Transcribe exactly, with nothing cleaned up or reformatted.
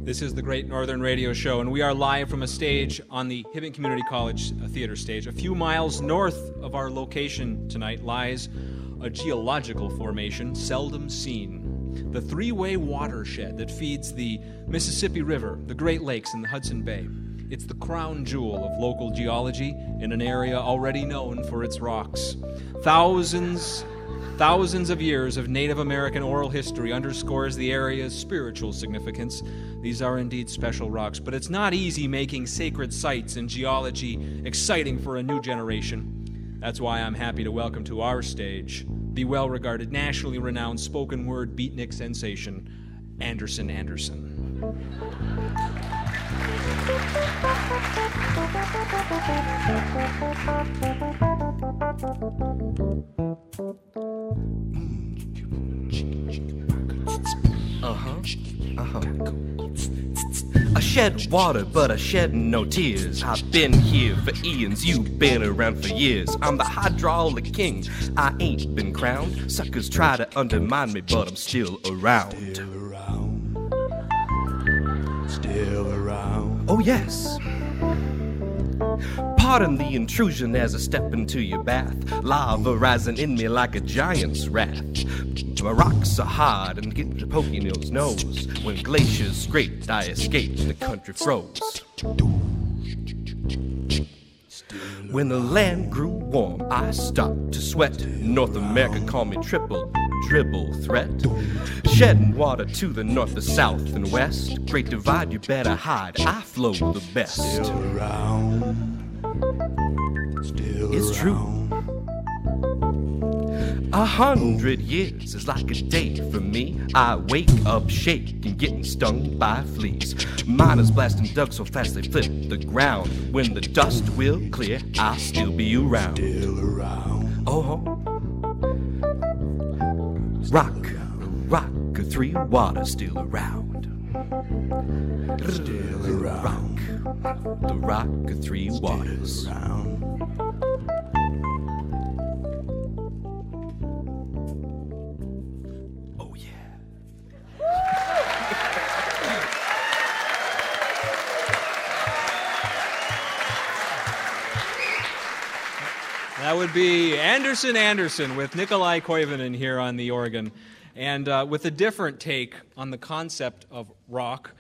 This is the Great Northern Radio Show, and we are live from a stage on the Hibbing Community College Theater stage. A few miles north of our location tonight lies a geological formation seldom seen. The three-way watershed that feeds the Mississippi River, the Great Lakes, and the Hudson Bay. It's the crown jewel of local geology in an area already known for its rocks. Thousands... Thousands of years of Native American oral history underscores the area's spiritual significance. These are indeed special rocks, but it's not easy making sacred sites and geology exciting for a new generation. That's why I'm happy to welcome to our stage the well-regarded, nationally renowned spoken word beatnik sensation, Anderson Anderson. Uh-huh, uh-huh. I shed water, but I shed no tears. I've been here for eons, you've been around for years. I'm the hydraulic king, I ain't been crowned. Suckers try to undermine me, but I'm still around. Still around. Still around. Oh yes. Pardon the intrusion as I step into your bath. Lava rising in me like a giant's wrath. My rocks are hard and get to poking your nose. When glaciers scraped, I escaped, the country froze. When the land grew warm, I stopped to sweat. North America called me triple dribble threat. Shedding water to the north, the south, and west. Great divide, you better hide, I flow the best. Still around. Still It's around. true. A hundred years is like a day for me. I wake up, shake, and getting stung by fleas. Miners blasting dug so fast they flip the ground. When the dust will clear, I'll still be around. Still around. Oh, rock, rock, three water still around. Still around. Rock, the rock of three waters. Still around. Oh yeah. That would be Anderson Anderson with Nikolai Koivunen here on the organ. And uh, with a different take on the concept of rock,